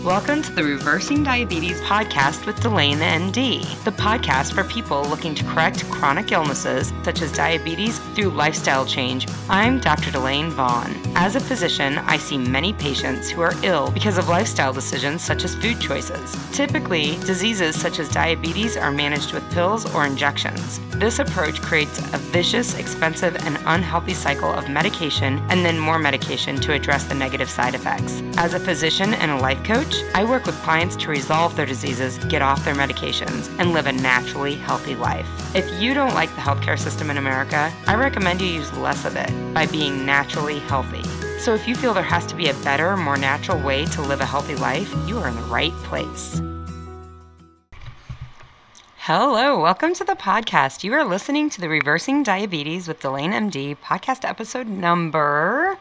Welcome to the Reversing Diabetes podcast with Delane MD, the podcast for people looking to correct chronic illnesses such as diabetes through lifestyle change. I'm Dr. Delane Vaughn. As a physician, I see many patients who are ill because of lifestyle decisions such as food choices. Typically, diseases such as diabetes are managed with pills or injections. This approach creates a vicious, expensive, and unhealthy cycle of medication and then more medication to address the negative side effects. As a physician and a life coach, I work with clients to resolve their diseases, get off their medications, and live a naturally healthy life. If you don't like the healthcare system in America, I recommend you use less of it by being naturally healthy. So if you feel there has to be a better, more natural way to live a healthy life, you are in the right place. Hello, welcome to the podcast. You are listening to the Reversing Diabetes with Delane MD podcast episode number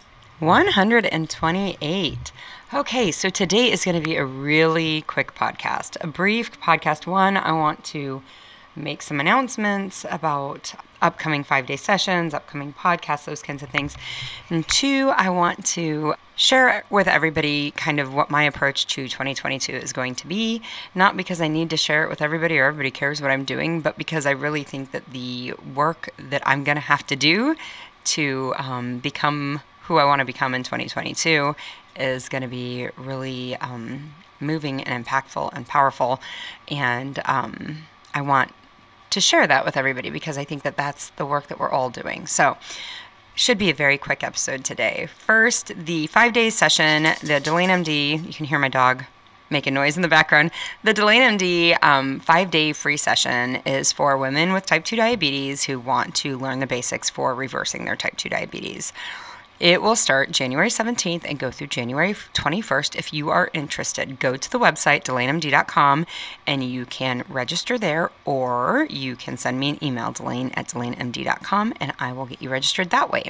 128. Okay, so today is going to be a really quick podcast, a brief podcast. One, I want to make some announcements about upcoming 5-day sessions, upcoming podcasts, those kinds of things. And two, I want to share with everybody kind of what my approach to 2022 is going to be, not because I need to share it with everybody or everybody cares what I'm doing, but because I really think that the work that I'm going to have to do to become who I want to become in 2022 is going to be really moving and impactful and powerful. And I want to share that with everybody because I think that that's the work that we're all doing. So should be a very quick episode today. First, the 5-day session, the Delane MD, you can hear my dog making noise in the background. The Delane MD 5-day free session is for women with type 2 diabetes who want to learn the basics for reversing their type 2 diabetes. It will start January 17th and go through January 21st. If you are interested, go to the website, delanemd.com, and you can register there, or you can send me an email, delane@delanemd.com, and I will get you registered that way.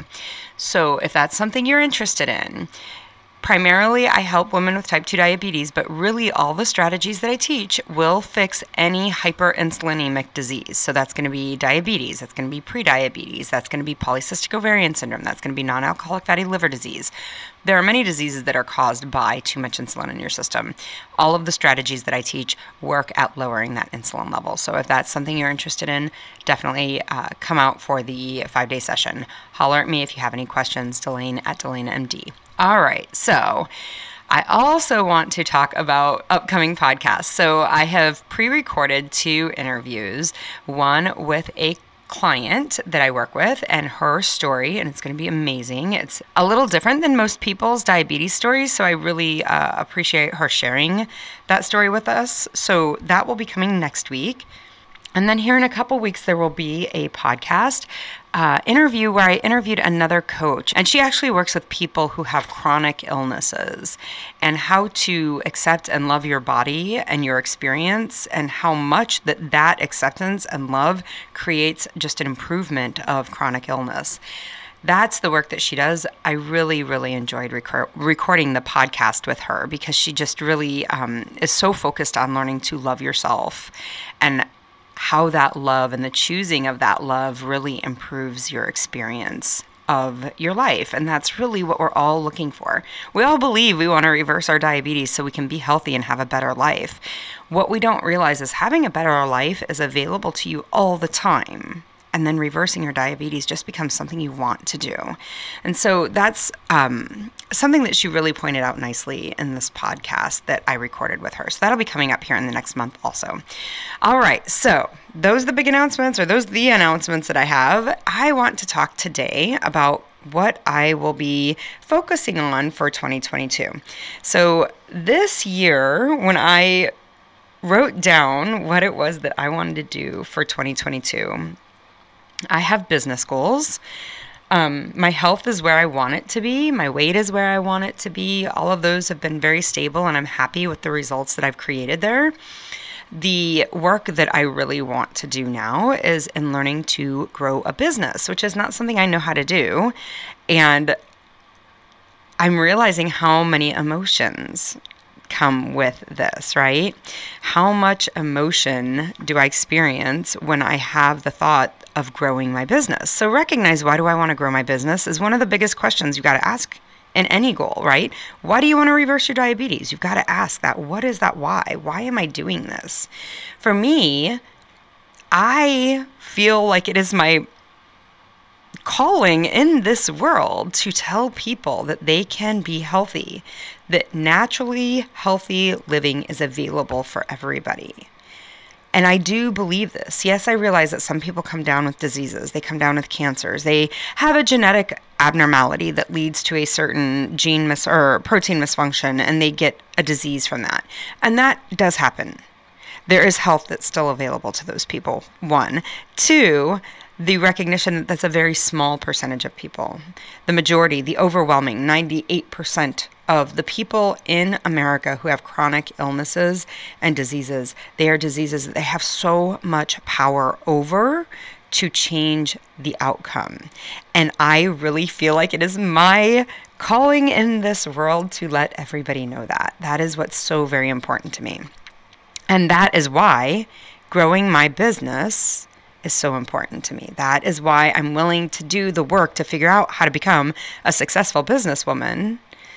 So if that's something you're interested in, primarily, I help women with type 2 diabetes, but really all the strategies that I teach will fix any hyperinsulinemic disease. So that's going to be diabetes, that's going to be prediabetes, that's going to be polycystic ovarian syndrome, that's going to be non-alcoholic fatty liver disease. There are many diseases that are caused by too much insulin in your system. All of the strategies that I teach work at lowering that insulin level. So if that's something you're interested in, definitely come out for the 5-day session. Holler at me if you have any questions, Delane@DelaneMD. All right, so I also want to talk about upcoming podcasts. So I have pre-recorded 2 interviews, one with a client that I work with and her story, and it's going to be amazing. It's a little different than most people's diabetes stories, so I really appreciate her sharing that story with us. So that will be coming next week. And then here in a couple weeks, there will be a podcast interview where I interviewed another coach. And she actually works with people who have chronic illnesses and how to accept and love your body and your experience and how much that acceptance and love creates just an improvement of chronic illness. That's the work that she does. I really, really enjoyed recording the podcast with her because she just really is so focused on learning to love yourself and how that love and the choosing of that love really improves your experience of your life. And that's really what we're all looking for. We all believe we want to reverse our diabetes so we can be healthy and have a better life. What we don't realize is having a better life is available to you all the time. And then reversing your diabetes just becomes something you want to do. And so that's something that she really pointed out nicely in this podcast that I recorded with her. So that'll be coming up here in the next month also. All right, so those are the big announcements, or those are the announcements that I have. I want to talk today about what I will be focusing on for 2022. So this year, when I wrote down what it was that I wanted to do for 2022, I have business goals. My health is where I want it to be. My weight is where I want it to be. All of those have been very stable, and I'm happy with the results that I've created there. The work that I really want to do now is in learning to grow a business, which is not something I know how to do. And I'm realizing how many emotions come with this, right? How much emotion do I experience when I have the thought of growing my business? So recognize, why do I want to grow my business is one of the biggest questions you got to ask in any goal, right? Why do you want to reverse your diabetes? You've got to ask that. What is that why? Why am I doing this? For me, I feel like it is my calling in this world to tell people that they can be healthy, that naturally healthy living is available for everybody. And I do believe this. Yes, I realize that some people come down with diseases. They come down with cancers. They have a genetic abnormality that leads to a certain gene or protein misfunction, and they get a disease from that. And that does happen. There is health that's still available to those people, one. Two, the recognition that that's a very small percentage of people. The majority, the overwhelming 98% of the people in America who have chronic illnesses and diseases, they are diseases that they have so much power over to change the outcome. And I really feel like it is my calling in this world to let everybody know that. That is what's so very important to me. And that is why growing my business is so important to me. That is why I'm willing to do the work to figure out how to become a successful businesswoman,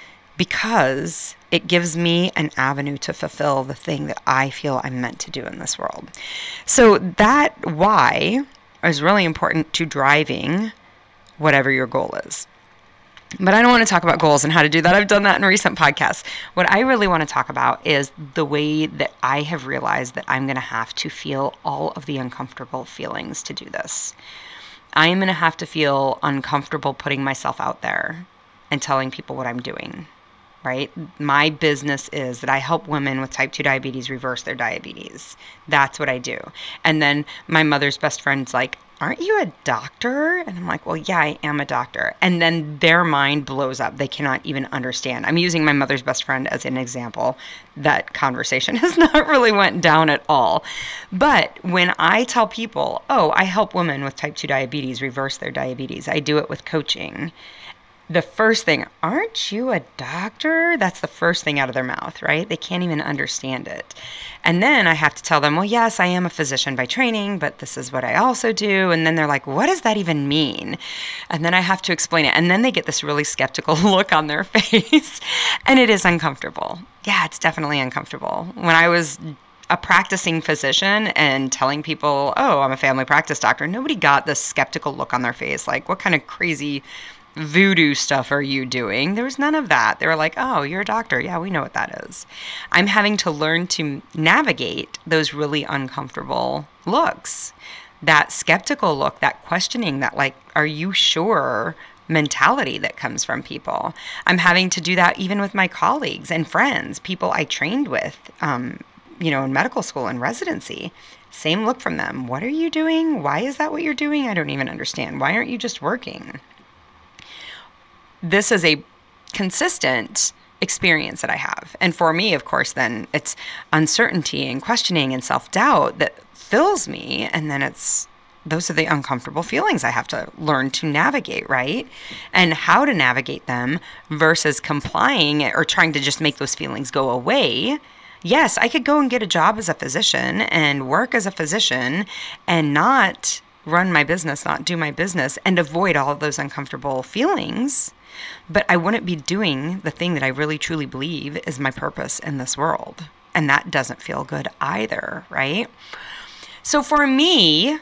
because it gives me an avenue to fulfill the thing that I feel I'm meant to do in this world. So that why is really important to driving whatever your goal is. But I don't want to talk about goals and how to do that. I've done that in recent podcasts. What I really want to talk about is the way that I have realized that I'm going to have to feel all of the uncomfortable feelings to do this. I am going to have to feel uncomfortable putting myself out there and telling people what I'm doing, right? My business is that I help women with type 2 diabetes reverse their diabetes. That's what I do. And then my mother's best friend's like, aren't you a doctor? And I'm like, well, yeah, I am a doctor. And then their mind blows up. They cannot even understand. I'm using my mother's best friend as an example. That conversation has not really went down at all. But when I tell people, oh, I help women with type 2 diabetes reverse their diabetes, I do it with coaching. The first thing, aren't you a doctor? That's the first thing out of their mouth, right? They can't even understand it. And then I have to tell them, well, yes, I am a physician by training, but this is what I also do. And then they're like, what does that even mean? And then I have to explain it. And then they get this really skeptical look on their face. And it is uncomfortable. Yeah, it's definitely uncomfortable. When I was a practicing physician and telling people, oh, I'm a family practice doctor, nobody got this skeptical look on their face. Like, what kind of crazy voodoo stuff are you doing? There was none of that. They were like, oh, you're a doctor. Yeah, we know what that is. I'm having to learn to navigate those really uncomfortable looks, that skeptical look, that questioning, that like, are you sure mentality that comes from people. I'm having to do that even with my colleagues and friends, people I trained with, in medical school and residency. Same look from them. What are you doing? Why is that what you're doing? I don't even understand. Why aren't you just working? This is a consistent experience that I have. And for me, of course, then it's uncertainty and questioning and self-doubt that fills me. And then those are the uncomfortable feelings I have to learn to navigate, right? And how to navigate them versus complying or trying to just make those feelings go away. Yes, I could go and get a job as a physician and work as a physician and not run my business, not do my business, and avoid all of those uncomfortable feelings. But I wouldn't be doing the thing that I really truly believe is my purpose in this world. And that doesn't feel good either, right? So for me,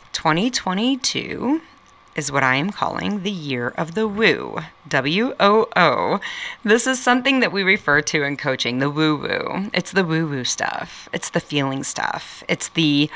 2022 is what I am calling the year of the woo, W-O-O. This is something that we refer to in coaching, the woo-woo. It's the woo-woo stuff. It's the feeling stuff. It's the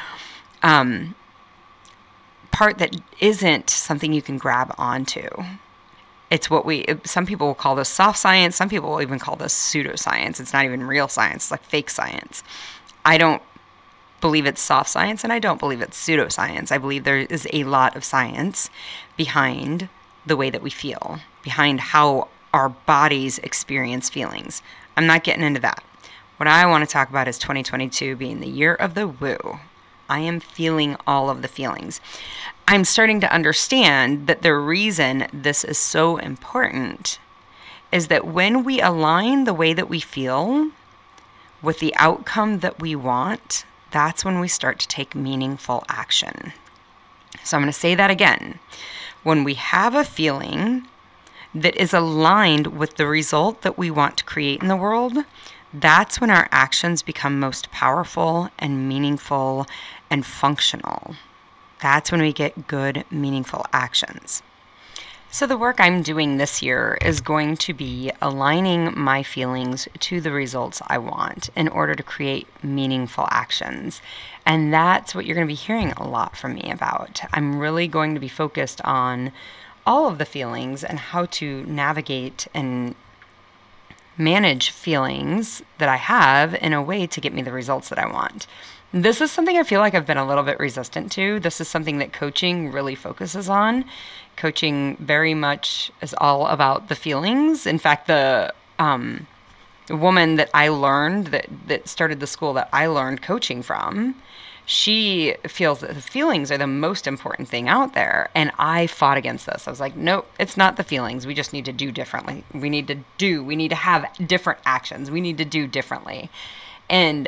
part that isn't something you can grab onto. It's what some people will call this soft science. Some people will even call this pseudoscience. It's not even real science. It's like fake science. I don't believe it's soft science, and I don't believe it's pseudoscience. I believe there is a lot of science behind the way that we feel, behind how our bodies experience feelings. I'm not getting into that. What I want to talk about is 2022 being the year of the woo. I am feeling all of the feelings. I'm starting to understand that the reason this is so important is that when we align the way that we feel with the outcome that we want, that's when we start to take meaningful action. So I'm going to say that again. When we have a feeling that is aligned with the result that we want to create in the world, that's when our actions become most powerful and meaningful and functional. That's when we get good, meaningful actions. So the work I'm doing this year is going to be aligning my feelings to the results I want in order to create meaningful actions. And that's what you're going to be hearing a lot from me about. I'm really going to be focused on all of the feelings and how to navigate and manage feelings that I have in a way to get me the results that I want. This is something I feel like I've been a little bit resistant to. This is something that coaching really focuses on. Coaching very much is all about the feelings. In fact, the woman that I learned, that started the school that I learned coaching from, she feels that the feelings are the most important thing out there. And I fought against this. I was like, nope, it's not the feelings. We just need to do differently. We need to have different actions. We need to do differently. And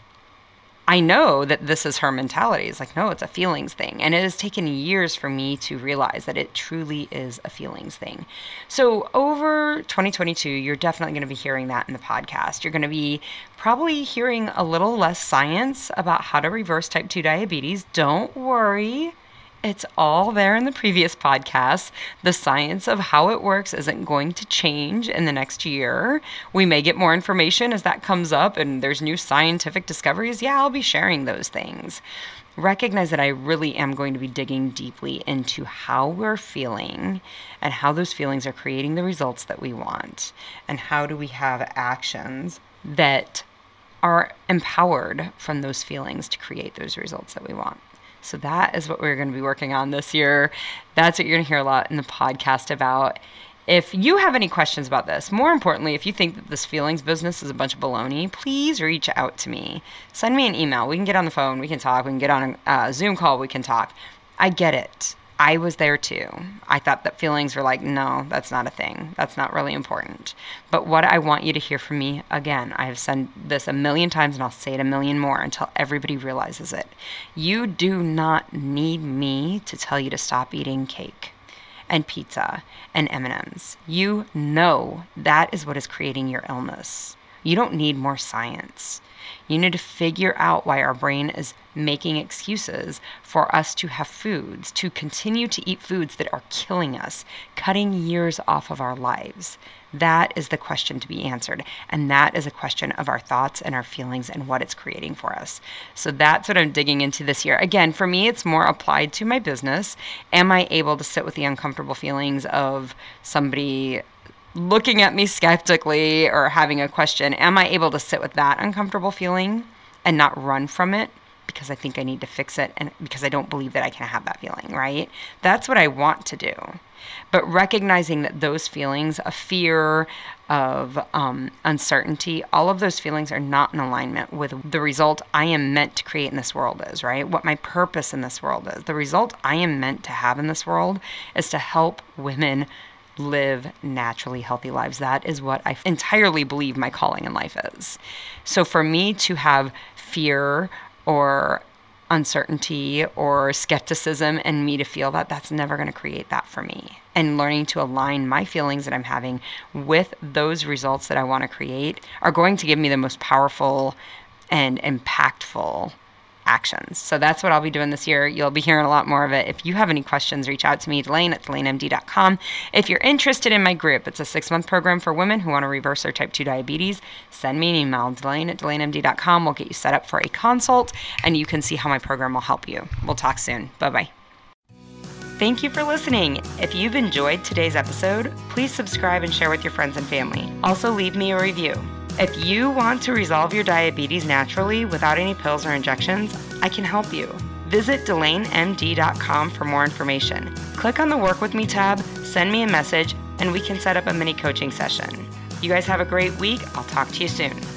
I know that this is her mentality. It's like, no, it's a feelings thing. And it has taken years for me to realize that it truly is a feelings thing. So over 2022, you're definitely going to be hearing that in the podcast. You're going to be probably hearing a little less science about how to reverse type 2 diabetes. Don't worry. It's all there in the previous podcast. The science of how it works isn't going to change in the next year. We may get more information as that comes up and there's new scientific discoveries. Yeah, I'll be sharing those things. Recognize that I really am going to be digging deeply into how we're feeling and how those feelings are creating the results that we want. And how do we have actions that are empowered from those feelings to create those results that we want. So that is what we're going to be working on this year. That's what you're going to hear a lot in the podcast about. If you have any questions about this, more importantly, if you think that this feelings business is a bunch of baloney, please reach out to me. Send me an email. We can get on the phone. We can talk. We can get on a Zoom call. We can talk. I get it. I was there too. I thought that feelings were like, no, that's not a thing. That's not really important. But what I want you to hear from me, again, I have said this a million times and I'll say it a million more until everybody realizes it. You do not need me to tell you to stop eating cake and pizza and M&Ms. You know that is what is creating your illness. You don't need more science. You need to figure out why our brain is making excuses for us to have foods, to continue to eat foods that are killing us, cutting years off of our lives. That is the question to be answered. And that is a question of our thoughts and our feelings and what it's creating for us. So that's what I'm digging into this year. Again, for me, it's more applied to my business. Am I able to sit with the uncomfortable feelings of somebody looking at me skeptically or having a question? Am I able to sit with that uncomfortable feeling and not run from it because I think I need to fix it and because I don't believe that I can have that feeling, right? That's what I want to do. But recognizing that those feelings of fear, of uncertainty, all of those feelings are not in alignment with the result I am meant to create in this world is, right? What my purpose in this world is. The result I am meant to have in this world is to help women live naturally healthy lives. That is what I entirely believe my calling in life is. So for me to have fear or uncertainty or skepticism and me to feel that, that's never going to create that for me. And learning to align my feelings that I'm having with those results that I want to create are going to give me the most powerful and impactful actions. So that's what I'll be doing this year. You'll be hearing a lot more of it. If you have any questions, reach out to me, Delane at DelaneMD.com. If you're interested in my group, it's a 6-month program for women who want to reverse their type 2 diabetes. Send me an email, Delane at DelaneMD.com. We'll get you set up for a consult and you can see how my program will help you. We'll talk soon. Bye-bye. Thank you for listening. If you've enjoyed today's episode, please subscribe and share with your friends and family. Also, leave me a review. If you want to resolve your diabetes naturally without any pills or injections, I can help you. Visit DelaneMD.com for more information. Click on the Work With Me tab, send me a message, and we can set up a mini coaching session. You guys have a great week. I'll talk to you soon.